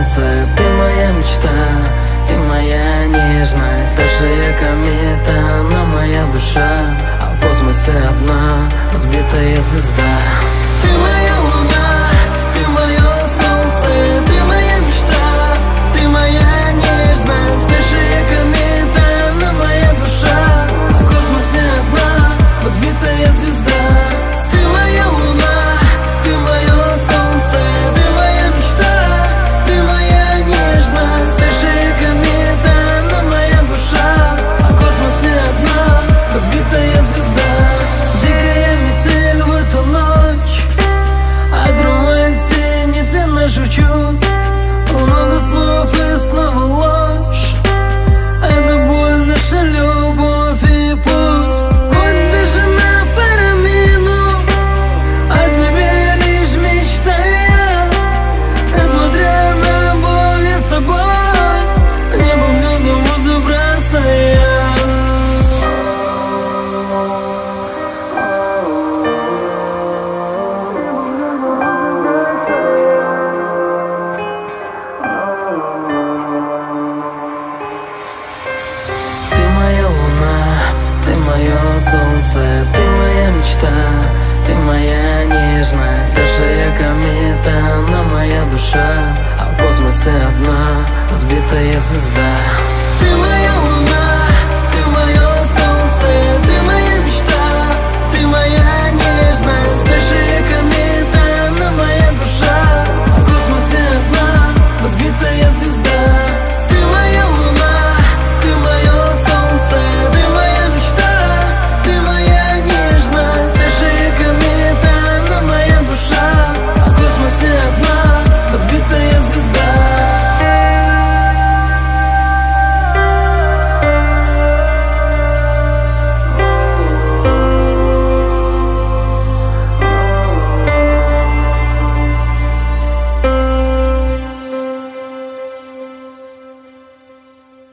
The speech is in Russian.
солнце, ты моя мечта, ты моя нежность, старшая комета, она моя душа, а в космосе одна разбитая звезда. Ты моя луна, ты мое солнце, ты моя мечта, ты моя нежность, старшая комета, она моя душа, а в космосе одна разбитая звезда. Ты моя луна, ты мое солнце, ты моя мечта, ты моя нежность, старшая комета, она моя душа, а в космосе одна разбитая звезда. Дикая метель в эту ночь отрывает синицы наших чувств. Много слов и снова ложь. Это боль, наша любовь и пусть. Хоть даже на пару минут о тебе лишь мечтаю я. Несмотря на боль, я с тобой небом звездам воздух бросаю. Ты мое солнце, ты моя мечта, ты моя нежность, старшая комета, она моя душа, а в космосе одна разбитая звезда. Ты моя луна.